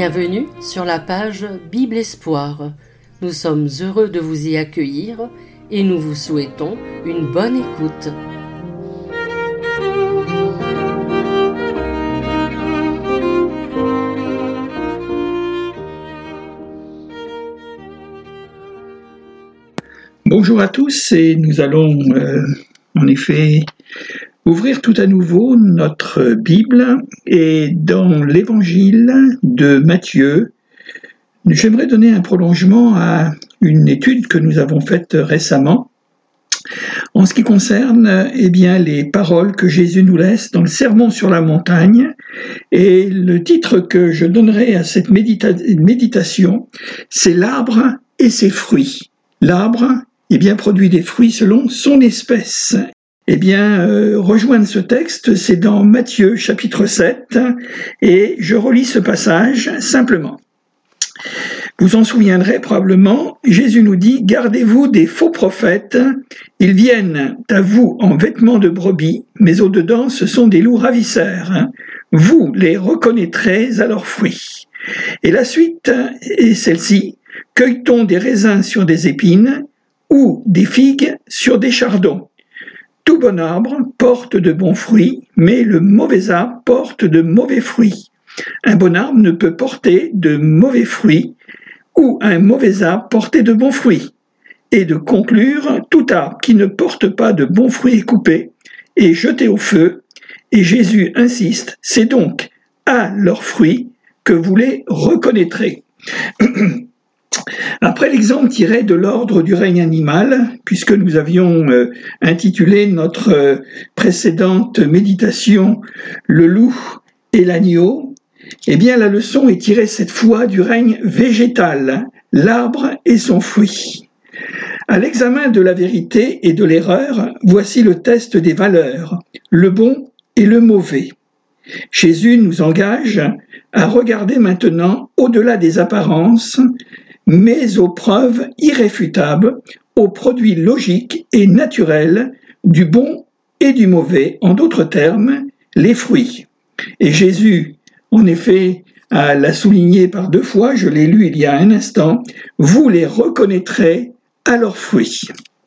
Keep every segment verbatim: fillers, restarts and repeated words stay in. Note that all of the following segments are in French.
Bienvenue sur la page Bible Espoir. Nous sommes heureux de vous y accueillir et nous vous souhaitons une bonne écoute. Bonjour à tous, et nous allons euh, en effet ouvrir tout à nouveau notre Bible, et dans l'évangile de Matthieu, j'aimerais donner un prolongement à une étude que nous avons faite récemment en ce qui concerne eh bien, les paroles que Jésus nous laisse dans le Sermon sur la montagne. Et le titre que je donnerai à cette médita- méditation, c'est l'arbre et ses fruits. L'arbre eh bien, produit des fruits selon son espèce. Eh bien, euh, rejoindre ce texte, c'est dans Matthieu chapitre sept, et je relis ce passage simplement. Vous en souviendrez probablement, Jésus nous dit « Gardez-vous des faux prophètes, ils viennent à vous en vêtements de brebis, mais au-dedans ce sont des loups ravisseurs. Vous les reconnaîtrez à leurs fruits. » Et la suite est celle-ci, « Cueille-t-on des raisins sur des épines ou des figues sur des chardons ? Tout bon arbre porte de bons fruits, mais le mauvais arbre porte de mauvais fruits. Un bon arbre ne peut porter de mauvais fruits, ou un mauvais arbre porter de bons fruits. Et de conclure, tout arbre qui ne porte pas de bons fruits est coupé et jeté au feu. Et Jésus insiste, c'est donc à leurs fruits que vous les reconnaîtrez. » Après l'exemple tiré de l'ordre du règne animal, puisque nous avions euh, intitulé notre euh, précédente méditation « Le loup et l'agneau », eh bien la leçon est tirée cette fois du règne végétal, l'arbre et son fruit. À l'examen de la vérité et de l'erreur, voici le test des valeurs, le bon et le mauvais. Jésus nous engage à regarder maintenant au-delà des apparences, mais aux preuves irréfutables, aux produits logiques et naturels du bon et du mauvais, en d'autres termes, les fruits. Et Jésus, en effet, l'a souligné par deux fois, je l'ai lu il y a un instant, vous les reconnaîtrez à leurs fruits.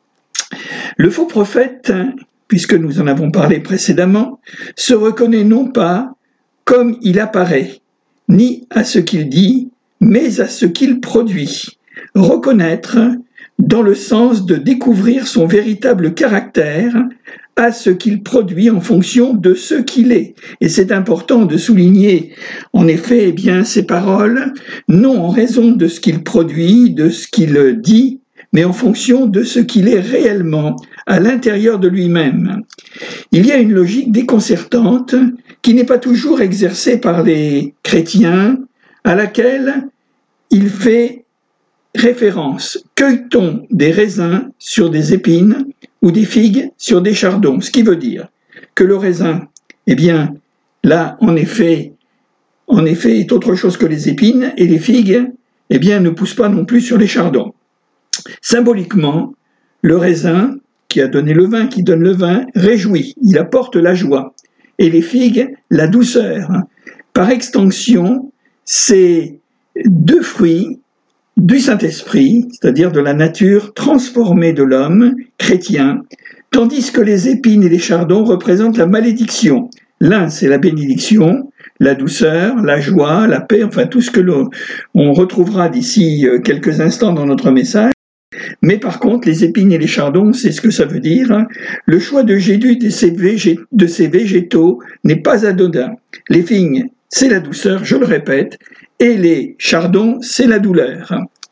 Le faux prophète, puisque nous en avons parlé précédemment, se reconnaît non pas comme il apparaît, ni à ce qu'il dit, mais à ce qu'il produit. Reconnaître dans le sens de découvrir son véritable caractère à ce qu'il produit en fonction de ce qu'il est. Et c'est important de souligner, en effet, eh bien, ces paroles, non en raison de ce qu'il produit, de ce qu'il dit, mais en fonction de ce qu'il est réellement à l'intérieur de lui-même. Il y a une logique déconcertante qui n'est pas toujours exercée par les chrétiens, à laquelle il fait référence. Cueille-t-on des raisins sur des épines ou des figues sur des chardons ? Ce qui veut dire que le raisin, eh bien, là, en effet, en effet, est autre chose que les épines, et les figues, eh bien, ne poussent pas non plus sur les chardons. Symboliquement, le raisin, qui a donné le vin, qui donne le vin, réjouit, il apporte la joie, et les figues, la douceur. Par extension, c'est deux fruits du Saint-Esprit, c'est-à-dire de la nature transformée de l'homme chrétien, tandis que les épines et les chardons représentent la malédiction. L'un, c'est la bénédiction, la douceur, la joie, la paix, enfin tout ce que l'on on retrouvera d'ici quelques instants dans notre message. Mais par contre, les épines et les chardons, c'est ce que ça veut dire. Le choix de Jésus de ces, végé- de ces végétaux n'est pas anodin. Les figues, c'est la douceur, je le répète, et les chardons, c'est la douleur.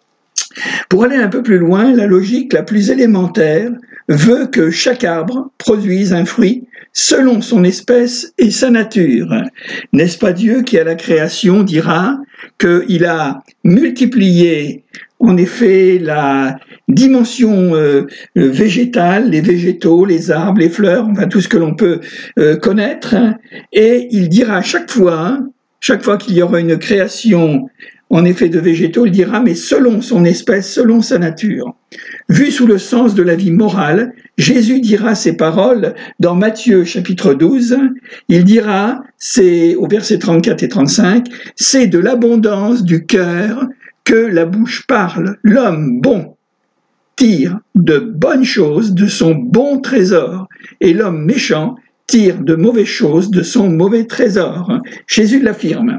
Pour aller un peu plus loin, la logique la plus élémentaire veut que chaque arbre produise un fruit selon son espèce et sa nature. N'est-ce pas Dieu qui, à la création, dira qu'il a multiplié en effet la dimension euh, végétale, les végétaux, les arbres, les fleurs, enfin tout ce que l'on peut euh, connaître, et il dira à chaque fois, chaque fois qu'il y aura une création en effet de végétaux, il dira, mais selon son espèce, selon sa nature. Vu sous le sens de la vie morale, Jésus dira ces paroles dans Matthieu chapitre douze. Il dira, c'est au verset trente-quatre et trente-cinq, « C'est de l'abondance du cœur que la bouche parle. L'homme bon tire de bonnes choses de son bon trésor, et l'homme méchant tire de mauvaises choses de son mauvais trésor. » Jésus l'affirme.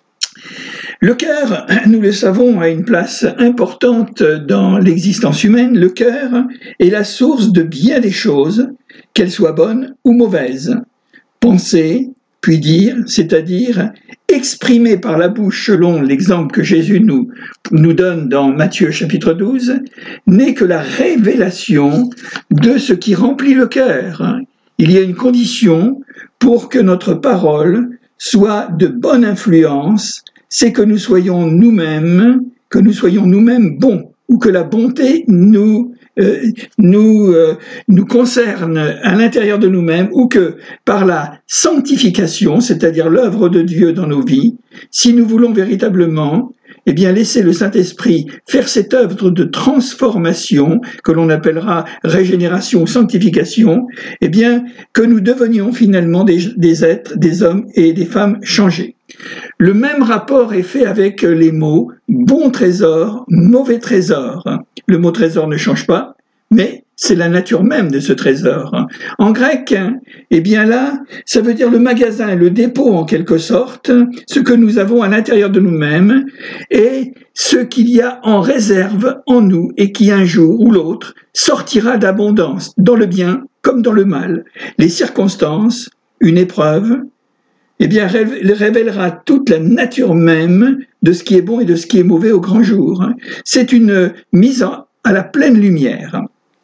Le cœur, nous le savons, a une place importante dans l'existence humaine. Le cœur est la source de bien des choses, qu'elles soient bonnes ou mauvaises. Penser, puis dire, c'est-à-dire exprimer par la bouche, selon l'exemple que Jésus nous, nous donne dans Matthieu chapitre douze, n'est que la révélation de ce qui remplit le cœur. Il y a une condition pour que notre parole soit de bonne influence, c'est que nous soyons nous-mêmes, que nous soyons nous-mêmes bons, ou que la bonté nous, euh, nous, euh, nous concerne à l'intérieur de nous-mêmes, ou que par la sanctification, c'est-à-dire l'œuvre de Dieu dans nos vies, si nous voulons véritablement eh bien, laisser le Saint-Esprit faire cette œuvre de transformation, que l'on appellera régénération ou sanctification, eh bien, que nous devenions finalement des, des êtres, des hommes et des femmes changés. Le même rapport est fait avec les mots « bon trésor »,« mauvais trésor ». Le mot « trésor » ne change pas, mais c'est la nature même de ce trésor. En grec, eh bien là, ça veut dire le magasin, le dépôt en quelque sorte, ce que nous avons à l'intérieur de nous-mêmes et ce qu'il y a en réserve en nous et qui un jour ou l'autre sortira d'abondance, dans le bien comme dans le mal. Les circonstances, une épreuve, eh bien, révélera toute la nature même de ce qui est bon et de ce qui est mauvais au grand jour. C'est une mise à la pleine lumière.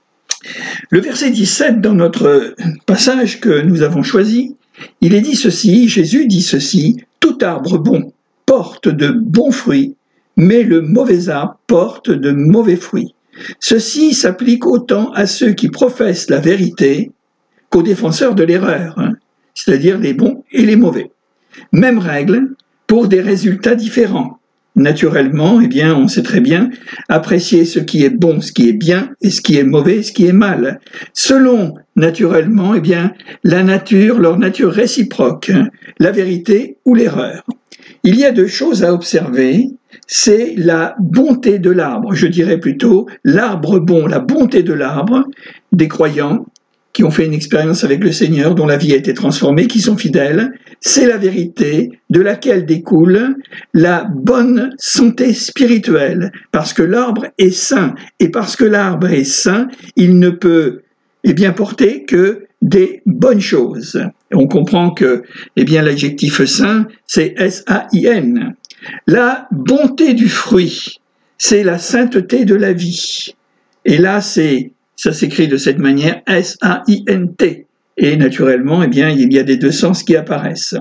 Le verset dix-sept, dans notre passage que nous avons choisi, il est dit ceci, Jésus dit ceci, « Tout arbre bon porte de bons fruits, mais le mauvais arbre porte de mauvais fruits. » Ceci s'applique autant à ceux qui professent la vérité qu'aux défenseurs de l'erreur, hein, c'est-à-dire les bons et les mauvais. Même règle pour des résultats différents. Naturellement, eh bien, on sait très bien apprécier ce qui est bon, ce qui est bien, et ce qui est mauvais, ce qui est mal. Selon, naturellement, eh bien, la nature, leur nature réciproque, la vérité ou l'erreur. Il y a deux choses à observer, c'est la bonté de l'arbre, je dirais plutôt l'arbre bon, la bonté de l'arbre des croyants qui ont fait une expérience avec le Seigneur, dont la vie a été transformée, qui sont fidèles, c'est la vérité de laquelle découle la bonne santé spirituelle, parce que l'arbre est sain, et parce que l'arbre est sain, il ne peut eh bien, porter que des bonnes choses. On comprend que eh bien, l'adjectif sain, c'est S A I N. La bonté du fruit, c'est la sainteté de la vie. Et là, c'est ça s'écrit de cette manière, S A I N T. Et naturellement, eh bien, il y a des deux sens qui apparaissent.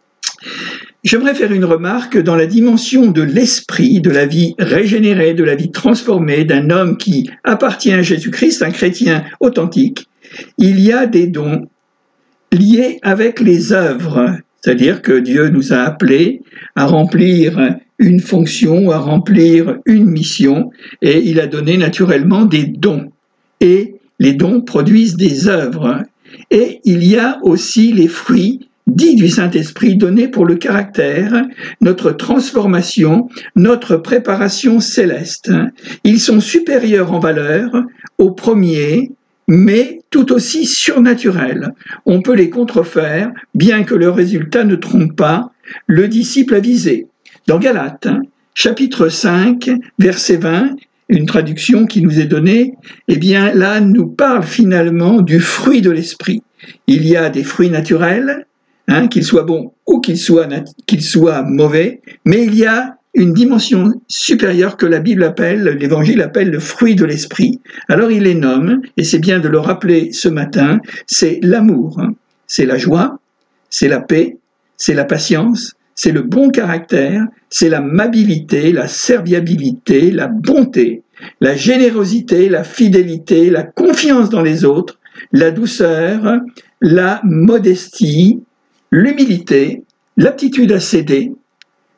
J'aimerais faire une remarque dans la dimension de l'esprit, de la vie régénérée, de la vie transformée, d'un homme qui appartient à Jésus-Christ, un chrétien authentique. Il y a des dons liés avec les œuvres, c'est-à-dire que Dieu nous a appelés à remplir une fonction, à remplir une mission, et il a donné naturellement des dons. Et les dons produisent des œuvres. Et il y a aussi les fruits dits du Saint-Esprit donnés pour le caractère, notre transformation, notre préparation céleste. Ils sont supérieurs en valeur aux premiers, mais tout aussi surnaturels. On peut les contrefaire, bien que le résultat ne trompe pas le disciple avisé. Dans Galates, chapitre cinq, verset vingt, une traduction qui nous est donnée, eh bien là nous parle finalement du fruit de l'esprit. Il y a des fruits naturels, hein, qu'ils soient bons ou qu'ils soient, qu'ils soient mauvais, mais il y a une dimension supérieure que la Bible appelle, l'Évangile appelle le fruit de l'esprit. Alors il les nomme, et c'est bien de le rappeler ce matin, c'est l'amour, c'est la joie, c'est la paix, c'est la patience, c'est le bon caractère, c'est l'amabilité, la serviabilité, la bonté, la générosité, la fidélité, la confiance dans les autres, la douceur, la modestie, l'humilité, l'aptitude à céder,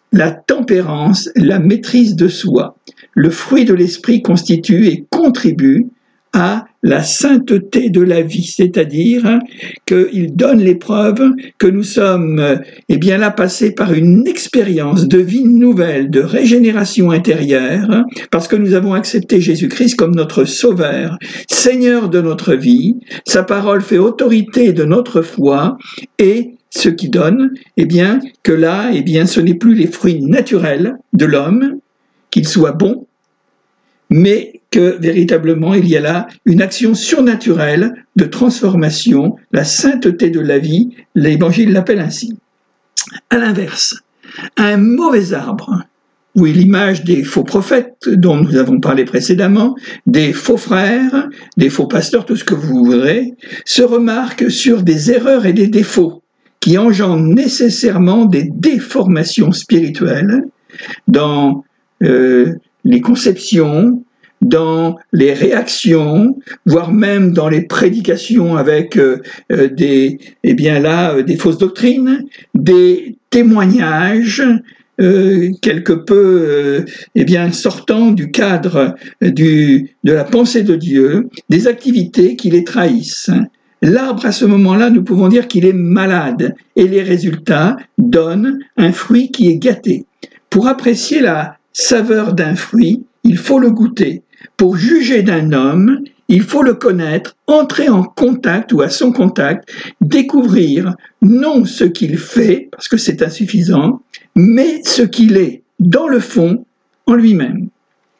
la tempérance, la maîtrise de soi. Le fruit de l'esprit constitue et contribue à la sainteté de la vie, c'est-à-dire qu'il donne les preuves que nous sommes eh bien là passés par une expérience de vie nouvelle, de régénération intérieure, parce que nous avons accepté Jésus-Christ comme notre Sauveur, Seigneur de notre vie. Sa parole fait autorité de notre foi et ce qui donne eh bien, que là, eh bien, ce n'est plus les fruits naturels de l'homme, qu'ils soient bons, mais que véritablement il y a là une action surnaturelle de transformation, la sainteté de la vie, l'Évangile l'appelle ainsi. À l'inverse, un mauvais arbre, oui, l'image des faux prophètes dont nous avons parlé précédemment, des faux frères, des faux pasteurs, tout ce que vous voudrez, se remarque sur des erreurs et des défauts qui engendrent nécessairement des déformations spirituelles dans euh, les conceptions, dans les réactions, voire même dans les prédications avec euh, des, eh bien là, euh, des fausses doctrines, des témoignages euh, quelque peu euh, eh bien sortant du cadre du, de la pensée de Dieu, des activités qui les trahissent. L'arbre, à ce moment-là, nous pouvons dire qu'il est malade et les résultats donnent un fruit qui est gâté. Pour apprécier la saveur d'un fruit, il faut le goûter. Pour juger d'un homme, il faut le connaître, entrer en contact ou à son contact, découvrir non ce qu'il fait, parce que c'est insuffisant, mais ce qu'il est, dans le fond, en lui-même.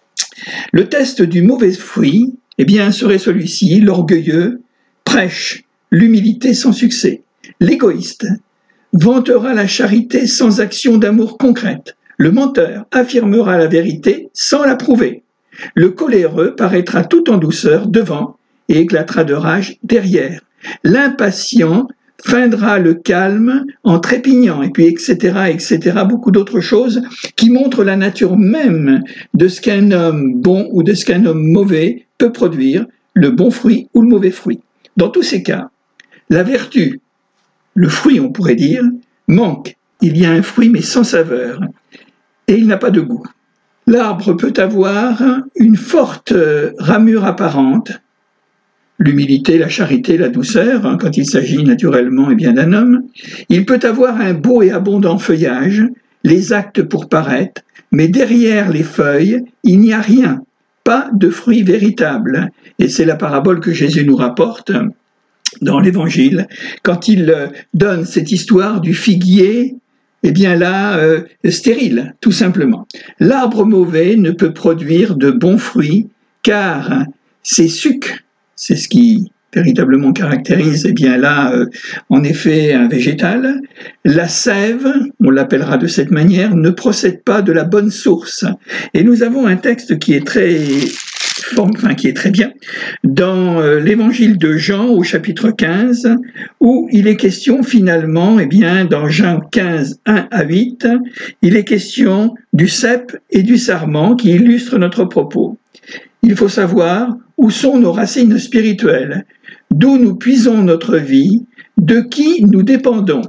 Le test du mauvais fruit, eh bien, serait celui-ci: l'orgueilleux prêche l'humilité sans succès. L'égoïste vantera la charité sans action d'amour concrète. Le menteur affirmera la vérité sans la prouver. Le coléreux paraîtra tout en douceur devant et éclatera de rage derrière. L'impatient feindra le calme en trépignant, et puis et cetera, et cetera, beaucoup d'autres choses qui montrent la nature même de ce qu'un homme bon ou de ce qu'un homme mauvais peut produire, le bon fruit ou le mauvais fruit. Dans tous ces cas, la vertu, le fruit on pourrait dire, manque. Il y a un fruit mais sans saveur et il n'a pas de goût. L'arbre peut avoir une forte ramure apparente, l'humilité, la charité, la douceur, hein, quand il s'agit naturellement eh bien, d'un homme. Il peut avoir un beau et abondant feuillage, les actes pour paraître, mais derrière les feuilles, il n'y a rien, pas de fruit véritable. Et c'est la parabole que Jésus nous rapporte dans l'Évangile, quand il donne cette histoire du figuier, eh bien là, euh, stérile, tout simplement. L'arbre mauvais ne peut produire de bons fruits, car ses sucs, c'est ce qui véritablement caractérise, eh bien là, euh, en effet, un végétal. La sève, on l'appellera de cette manière, ne procède pas de la bonne source. Et nous avons un texte qui est très, enfin, qui est très bien, dans euh, l'évangile de Jean au chapitre quinze, où il est question finalement, eh bien, dans Jean quinze, un à huit, il est question du cep et du sarment qui illustrent notre propos. Il faut savoir où sont nos racines spirituelles, d'où nous puisons notre vie, de qui nous dépendons.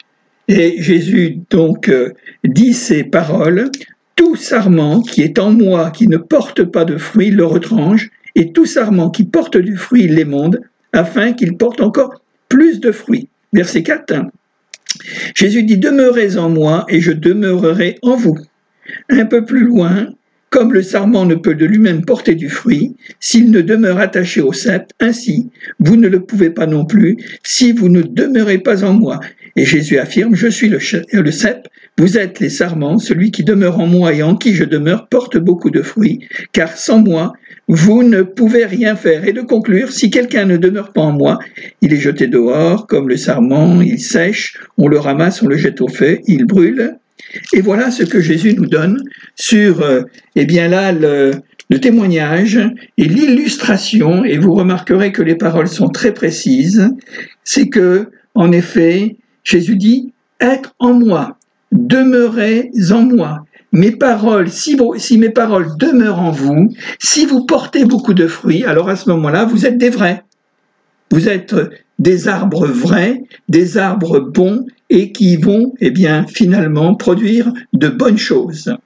Et Jésus donc euh, dit ces paroles: tout sarment qui est en moi, qui ne porte pas de fruit, le retranche, et tout sarment qui porte du fruit, il l'émonde, afin qu'il porte encore plus de fruits. Verset quatre. Jésus dit: demeurez en moi et je demeurerai en vous. Un peu plus loin, comme le sarment ne peut de lui-même porter du fruit, s'il ne demeure attaché au cep, ainsi, vous ne le pouvez pas non plus, si vous ne demeurez pas en moi. Et Jésus affirme: je suis le, le cep, vous êtes les sarments, celui qui demeure en moi et en qui je demeure porte beaucoup de fruits, car sans moi, vous ne pouvez rien faire. Et de conclure: si quelqu'un ne demeure pas en moi, il est jeté dehors, comme le sarment, il sèche, on le ramasse, on le jette au feu, il brûle. Et voilà ce que Jésus nous donne sur, euh, eh bien là, le, le témoignage et l'illustration, et vous remarquerez que les paroles sont très précises, c'est que, en effet, Jésus dit: être en moi, demeurez en moi. Mes paroles, si, vous, si mes paroles demeurent en vous, si vous portez beaucoup de fruits, alors à ce moment-là, vous êtes des vrais. Vous êtes des arbres vrais, des arbres bons et qui vont eh bien, finalement produire de bonnes choses.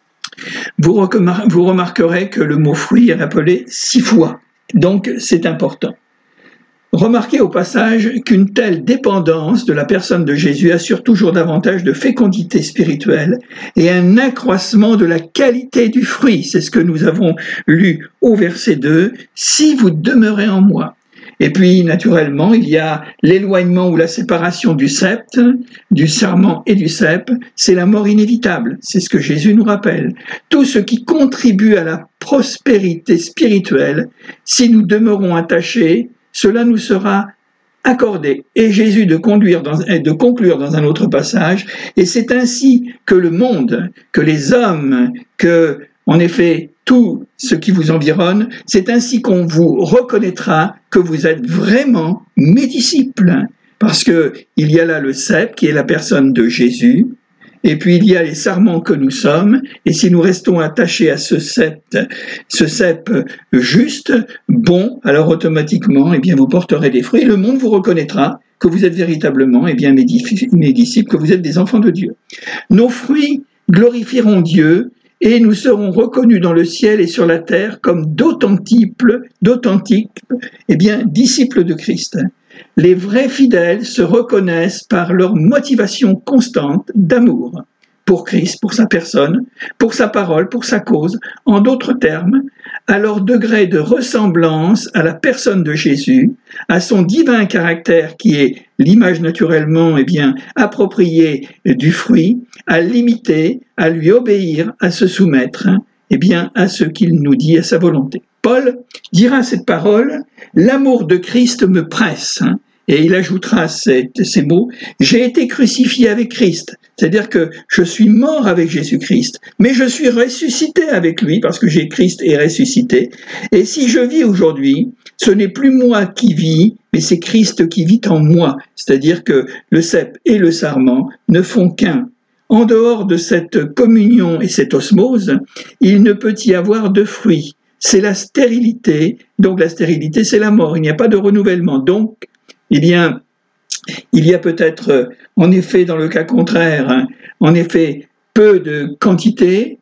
Vous, remar- vous remarquerez que le mot fruit est rappelé six fois, donc c'est important. Remarquez au passage qu'une telle dépendance de la personne de Jésus assure toujours davantage de fécondité spirituelle et un accroissement de la qualité du fruit. C'est ce que nous avons lu au verset deux, « Si vous demeurez en moi ». Et puis, naturellement, il y a l'éloignement ou la séparation du sceptre, du sarment et du cep, c'est la mort inévitable, c'est ce que Jésus nous rappelle. Tout ce qui contribue à la prospérité spirituelle, si nous demeurons attachés, cela nous sera accordé. Et Jésus de, conduire dans, de conclure dans un autre passage, et c'est ainsi que le monde, que les hommes, que, en effet, tout ce qui vous environne, c'est ainsi qu'on vous reconnaîtra que vous êtes vraiment mes disciples. Parce que il y a là le cep, qui est la personne de Jésus, et puis il y a les sarments que nous sommes, et si nous restons attachés à ce cep, ce cep juste, bon, alors automatiquement, eh bien, vous porterez des fruits, et le monde vous reconnaîtra que vous êtes véritablement, eh bien, mes, mes disciples, que vous êtes des enfants de Dieu. Nos fruits glorifieront Dieu, et nous serons reconnus dans le ciel et sur la terre comme d'authentiques, d'authentiques, eh bien, disciples de Christ. Les vrais fidèles se reconnaissent par leur motivation constante d'amour pour Christ, pour sa personne, pour sa parole, pour sa cause. En d'autres termes, à leur degré de ressemblance à la personne de Jésus, à son divin caractère qui est l'image naturellement eh bien, appropriée du fruit, à l'imiter, à lui obéir, à se soumettre eh bien, à ce qu'il nous dit, à sa volonté. Paul dira cette parole, « L'amour de Christ me presse ». Et il ajoutera ces, ces mots, « J'ai été crucifié avec Christ ». C'est-à-dire que je suis mort avec Jésus-Christ, mais je suis ressuscité avec lui parce que j'ai Christ est ressuscité. Et si je vis aujourd'hui, ce n'est plus moi qui vis, mais c'est Christ qui vit en moi. C'est-à-dire que le cep et le sarment ne font qu'un. En dehors de cette communion et cette osmose, il ne peut y avoir de fruits. C'est la stérilité, donc la stérilité c'est la mort, il n'y a pas de renouvellement. Donc, eh bien, il y a peut-être, en effet, dans le cas contraire, hein, en effet, peu de quantité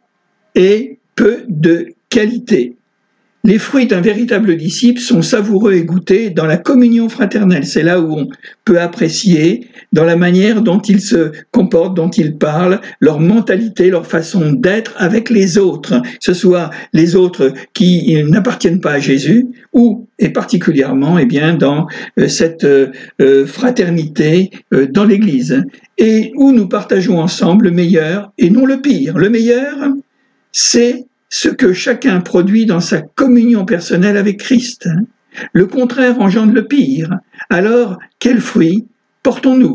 et peu de qualité. Les fruits d'un véritable disciple sont savoureux et goûtés dans la communion fraternelle. C'est là où on peut apprécier dans la manière dont ils se comportent, dont ils parlent, leur mentalité, leur façon d'être avec les autres, que ce soit les autres qui n'appartiennent pas à Jésus ou, et particulièrement, eh bien, dans cette euh, fraternité euh, dans l'Église, et où nous partageons ensemble le meilleur et non le pire. Le meilleur, c'est ce que chacun produit dans sa communion personnelle avec Christ. Le contraire engendre le pire. Alors, quel fruit portons-nous ?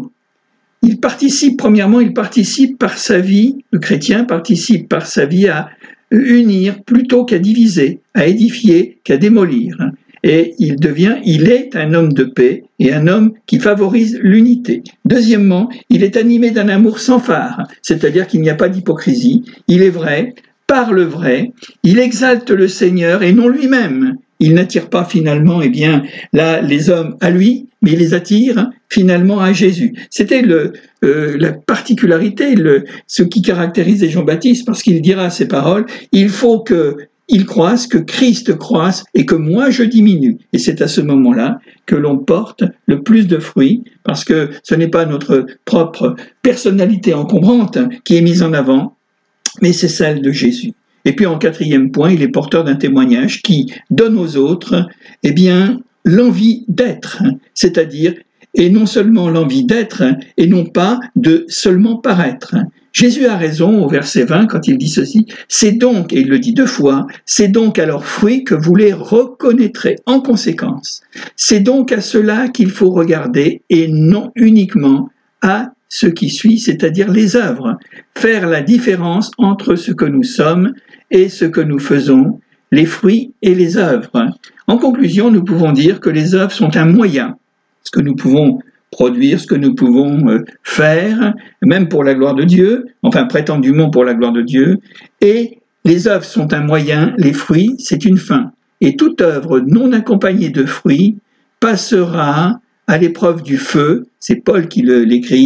Il participe, premièrement, il participe par sa vie, le chrétien participe par sa vie à unir plutôt qu'à diviser, à édifier qu'à démolir. Et il devient, il est un homme de paix et un homme qui favorise l'unité. Deuxièmement, il est animé d'un amour sans phare, c'est-à-dire qu'il n'y a pas d'hypocrisie, il est vrai, parle vrai, il exalte le Seigneur et non lui-même. Il n'attire pas finalement eh bien, là, les hommes à lui, mais il les attire finalement à Jésus. C'était le, euh, la particularité, le, ce qui caractérisait Jean-Baptiste, parce qu'il dira ces paroles, il faut qu'il croisse, que Christ croisse et que moi je diminue. Et c'est à ce moment-là que l'on porte le plus de fruits, parce que ce n'est pas notre propre personnalité encombrante qui est mise en avant, mais c'est celle de Jésus. Et puis en quatrième point, il est porteur d'un témoignage qui donne aux autres eh bien, l'envie d'être, c'est-à-dire, et non seulement l'envie d'être, et non pas de seulement paraître. Jésus a raison au verset vingt quand il dit ceci, « C'est donc, et il le dit deux fois, c'est donc à leurs fruits que vous les reconnaîtrez en conséquence. C'est donc à cela qu'il faut regarder et non uniquement à ce qui suit, c'est-à-dire les œuvres, faire la différence entre ce que nous sommes et ce que nous faisons, les fruits et les œuvres. En conclusion, nous pouvons dire que les œuvres sont un moyen, ce que nous pouvons produire, ce que nous pouvons faire, même pour la gloire de Dieu, enfin prétendument pour la gloire de Dieu, et les œuvres sont un moyen, les fruits, c'est une fin. Et toute œuvre non accompagnée de fruits passera à l'épreuve du feu, c'est Paul qui l'écrit,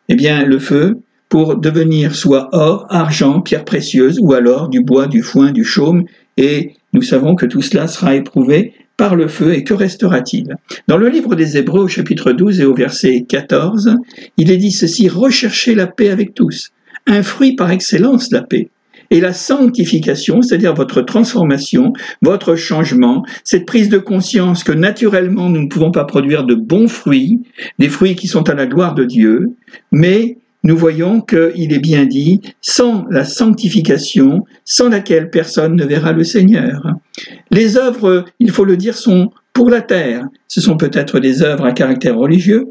eh bien, le feu pour devenir soit or, argent, pierre précieuse, ou alors du bois, du foin, du chaume, et nous savons que tout cela sera éprouvé par le feu, et que restera-t-il? Dans le livre des Hébreux, au chapitre douze et au verset quatorze, il est dit ceci: « Recherchez la paix avec tous ». Un fruit par excellence, la paix. Et la sanctification, c'est-à-dire votre transformation, votre changement, cette prise de conscience que naturellement nous ne pouvons pas produire de bons fruits, des fruits qui sont à la gloire de Dieu, mais nous voyons qu'il est bien dit, sans la sanctification, sans laquelle personne ne verra le Seigneur. Les œuvres, il faut le dire, sont pour la terre. Ce sont peut-être des œuvres à caractère religieux,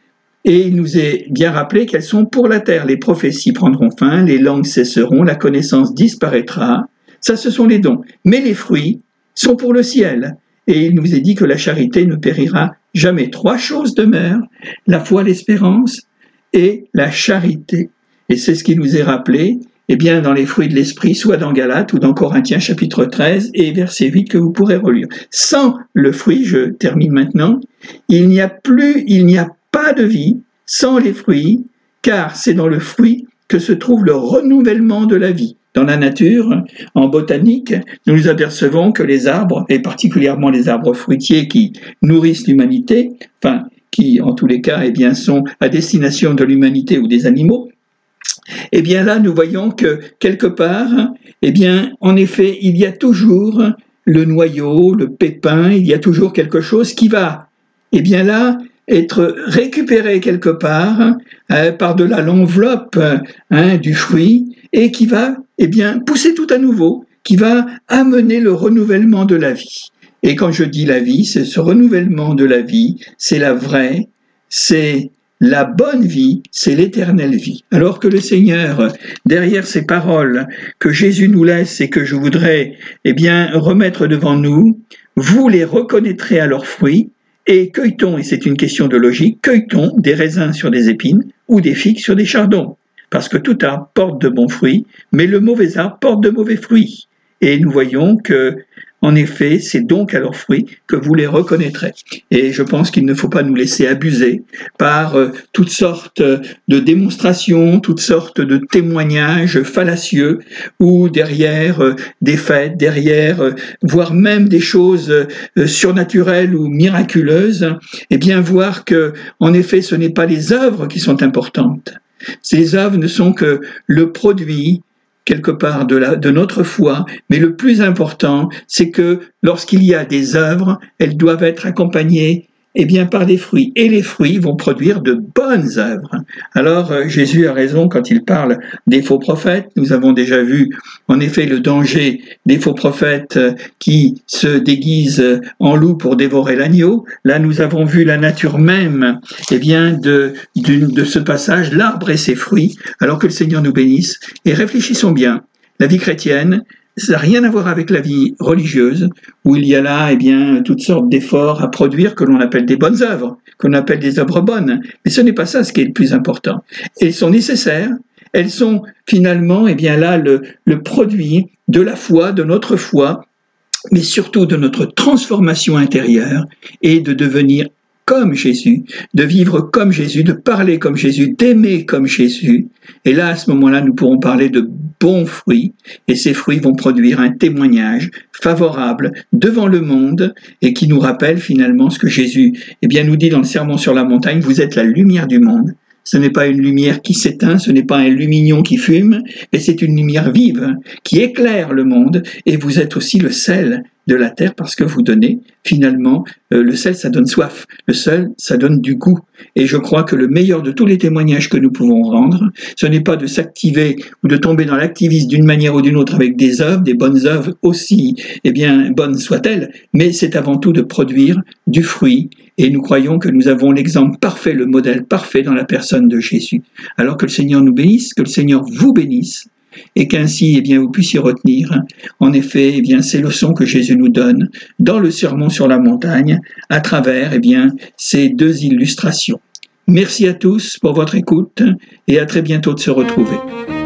et il nous est bien rappelé qu'elles sont pour la terre. Les prophéties prendront fin, les langues cesseront, la connaissance disparaîtra. Ça, ce sont les dons. Mais les fruits sont pour le ciel. Et il nous est dit que la charité ne périra jamais. Trois choses demeurent, la foi, l'espérance et la charité. Et c'est ce qui nous est rappelé, eh bien, dans les fruits de l'esprit, soit dans Galates ou dans Corinthiens chapitre treize et verset huit que vous pourrez relire. Sans le fruit, je termine maintenant, il n'y a plus, il n'y a pas de vie sans les fruits, car c'est dans le fruit que se trouve le renouvellement de la vie. Dans la nature, en botanique, nous nous apercevons que les arbres, et particulièrement les arbres fruitiers qui nourrissent l'humanité, enfin, qui en tous les cas eh bien, sont à destination de l'humanité ou des animaux, eh bien là nous voyons que quelque part, eh bien, en effet, il y a toujours le noyau, le pépin, il y a toujours quelque chose qui va, eh bien là, être récupéré quelque part euh, par-delà l'enveloppe hein, du fruit et qui va eh bien, pousser tout à nouveau, qui va amener le renouvellement de la vie. Et quand je dis la vie, c'est ce renouvellement de la vie, c'est la vraie, c'est la bonne vie, c'est l'éternelle vie. Alors que le Seigneur, derrière ces paroles que Jésus nous laisse et que je voudrais eh bien, remettre devant nous, vous les reconnaîtrez à leurs fruits. Et cueille-t-on, et c'est une question de logique, cueille-t-on des raisins sur des épines ou des figues sur des chardons? Parce que tout arbre porte de bons fruits, mais le mauvais arbre porte de mauvais fruits. Et nous voyons que, en effet, c'est donc à leurs fruits que vous les reconnaîtrez. Et je pense qu'il ne faut pas nous laisser abuser par euh, toutes sortes de démonstrations, toutes sortes de témoignages fallacieux, ou derrière euh, des faits, derrière, euh, voire même des choses euh, surnaturelles ou miraculeuses, et bien voir que, en effet, ce n'est pas les œuvres qui sont importantes. Ces œuvres ne sont que le produit quelque part de, la, de notre foi, mais le plus important, c'est que lorsqu'il y a des œuvres, elles doivent être accompagnées eh bien, par des fruits. Et les fruits vont produire de bonnes œuvres. Alors, euh, Jésus a raison quand il parle des faux prophètes. Nous avons déjà vu, en effet, le danger des faux prophètes euh, qui se déguisent en loup pour dévorer l'agneau. Là, nous avons vu la nature même eh bien, de, de, de ce passage, l'arbre et ses fruits, alors que le Seigneur nous bénisse. Et réfléchissons bien. La vie chrétienne, ça n'a rien à voir avec la vie religieuse, où il y a là eh bien, toutes sortes d'efforts à produire que l'on appelle des bonnes œuvres, qu'on appelle des œuvres bonnes. Mais ce n'est pas ça ce qui est le plus important. Elles sont nécessaires, elles sont finalement eh bien, là le, le produit de la foi, de notre foi, mais surtout de notre transformation intérieure et de devenir comme Jésus, de vivre comme Jésus, de parler comme Jésus, d'aimer comme Jésus. Et là, à ce moment-là, nous pourrons parler de bons fruits, et ces fruits vont produire un témoignage favorable devant le monde, et qui nous rappelle finalement ce que Jésus eh bien, nous dit dans le Sermon sur la montagne, vous êtes la lumière du monde. Ce n'est pas une lumière qui s'éteint, ce n'est pas un lumignon qui fume, mais c'est une lumière vive qui éclaire le monde, et vous êtes aussi le sel de la terre parce que vous donnez, finalement, euh, le sel, ça donne soif, le sel, ça donne du goût. Et je crois que le meilleur de tous les témoignages que nous pouvons rendre, ce n'est pas de s'activer ou de tomber dans l'activisme d'une manière ou d'une autre avec des œuvres, des bonnes œuvres aussi, eh bien, bonnes soient-elles, mais c'est avant tout de produire du fruit. Et nous croyons que nous avons l'exemple parfait, le modèle parfait dans la personne de Jésus. Alors que le Seigneur nous bénisse, que le Seigneur vous bénisse, et qu'ainsi eh bien, vous puissiez retenir, en effet, eh bien, ces leçons que Jésus nous donne dans le Sermon sur la montagne, à travers eh bien, ces deux illustrations. Merci à tous pour votre écoute, et à très bientôt de se retrouver.